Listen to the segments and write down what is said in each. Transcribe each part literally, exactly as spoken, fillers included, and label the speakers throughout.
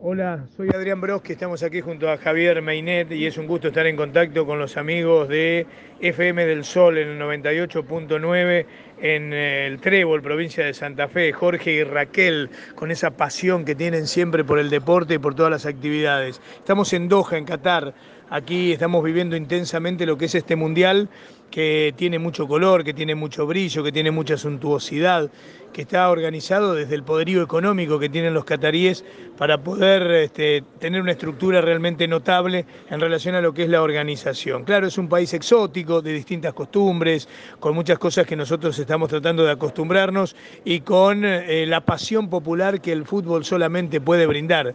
Speaker 1: Hola, soy Adrián Broski, estamos aquí junto a Javier Meinet y es un gusto estar en contacto con los amigos de F M del Sol en el noventa y ocho punto nueve en eh, el Trébol, provincia de Santa Fe. Jorge y Raquel, con esa pasión que tienen siempre por el deporte y por todas las actividades. Estamos en Doha, en Qatar. Aquí estamos viviendo intensamente lo que es este mundial, que tiene mucho color, que tiene mucho brillo, que tiene mucha suntuosidad, que está organizado desde el poderío económico que tienen los cataríes para poder este, tener una estructura realmente notable en relación a lo que es la organización. Claro, es un país exótico, de distintas costumbres, con muchas cosas que nosotros estamos tratando de acostumbrarnos y con eh, la pasión popular que el fútbol solamente puede brindar.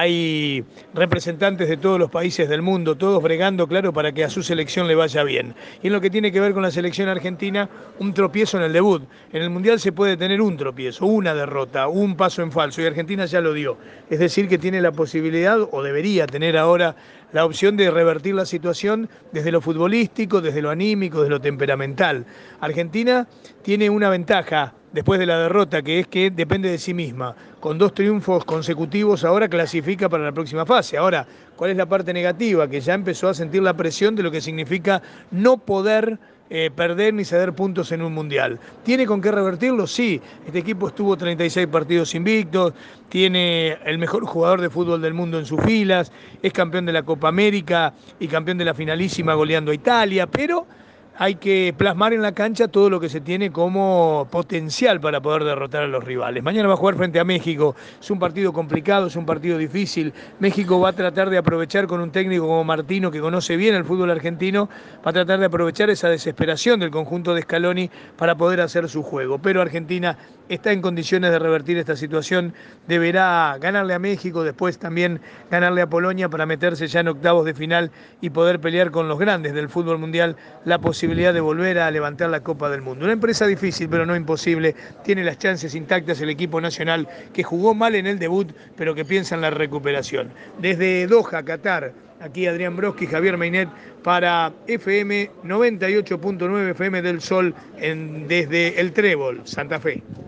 Speaker 1: Hay representantes de todos los países del mundo, todos bregando, claro, para que a su selección le vaya bien. Y en lo que tiene que ver con la selección argentina, un tropiezo en el debut. En el Mundial se puede tener un tropiezo, una derrota, un paso en falso, y Argentina ya lo dio. Es decir, que tiene la posibilidad, o debería tener ahora, la opción de revertir la situación desde lo futbolístico, desde lo anímico, desde lo temperamental. Argentina tiene una ventaja después de la derrota, que es que depende de sí misma. Con dos triunfos consecutivos ahora clasifica para la próxima fase. Ahora, ¿cuál es la parte negativa? Que ya empezó a sentir la presión de lo que significa no poder eh, perder ni ceder puntos en un mundial. ¿Tiene con qué revertirlo? Sí. Este equipo estuvo treinta y seis partidos invictos, tiene el mejor jugador de fútbol del mundo en sus filas, es campeón de la Copa América y campeón de la finalísima goleando a Italia, pero hay que plasmar en la cancha todo lo que se tiene como potencial para poder derrotar a los rivales. Mañana va a jugar frente a México, es un partido complicado, es un partido difícil. México va a tratar de aprovechar con un técnico como Martino, que conoce bien el fútbol argentino, va a tratar de aprovechar esa desesperación del conjunto de Scaloni para poder hacer su juego. Pero Argentina está en condiciones de revertir esta situación, deberá ganarle a México, después también ganarle a Polonia para meterse ya en octavos de final y poder pelear con los grandes del fútbol mundial la posibilidad de volver a levantar la Copa del Mundo. Una empresa difícil, pero no imposible. Tiene las chances intactas el equipo nacional, que jugó mal en el debut, pero que piensa en la recuperación. Desde Doha, Qatar, aquí Adrián Broski, Javier Meinet para F M noventa y ocho punto nueve F M del Sol en, desde el Trébol, Santa Fe.